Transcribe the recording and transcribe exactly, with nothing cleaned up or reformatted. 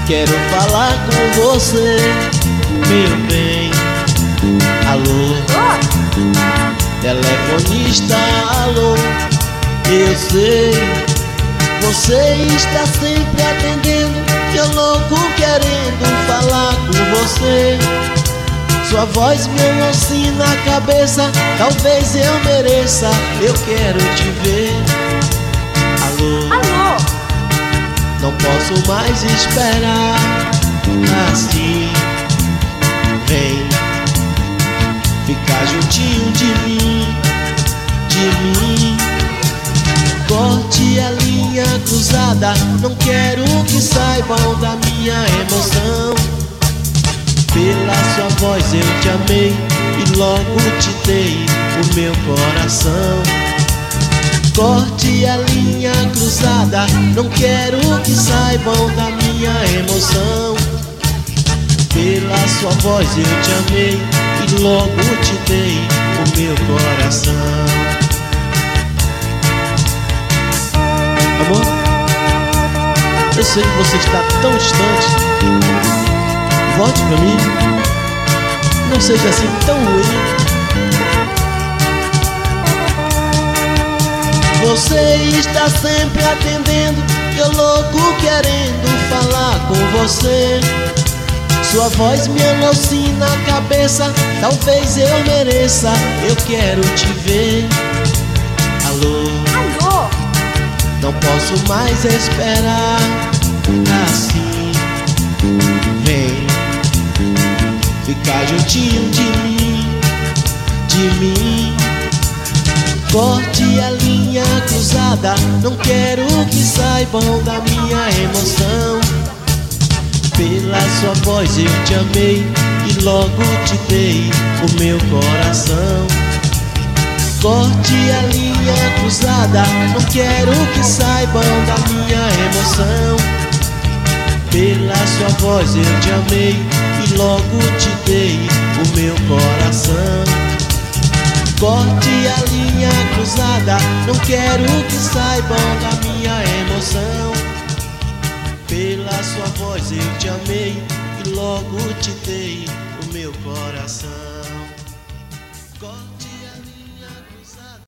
Quero falar com você, meu bem. Alô, telefonista, alô. Eu sei, você está sempre atendendo, eu louco querendo falar com você. Sua voz me alucina a cabeça, talvez eu mereça, eu quero te ver. Alô, Alô, não posso mais esperar assim. Vem ficar juntinho de mim, de mim. Corte a linha cruzada, não quero que saibam da minha emoção. Pela sua voz eu te amei e logo te dei o meu coração. Corte a linha cruzada, não quero que saibam da minha emoção. Pela sua voz eu te amei e logo te dei o meu coração. Amor, eu sei que você está tão distante. Volte pra mim, não seja assim tão ruim. Você está sempre atendendo, eu louco querendo falar com você. Sua voz me alucina a cabeça, talvez eu mereça, eu quero te ver. Alô, alô, não posso mais esperar assim. Vem ficar juntinho de mim, de mim. Corte a linha cruzada, não quero que saibam da minha emoção. Pela sua voz eu te amei e logo te dei o meu coração. Corte a linha cruzada, não quero que saibam da minha emoção. Pela sua voz eu te amei e logo te dei o meu coração. Corte a linha cruzada, não quero que saibam da minha emoção. Pela sua voz eu te amei e logo te dei o meu coração.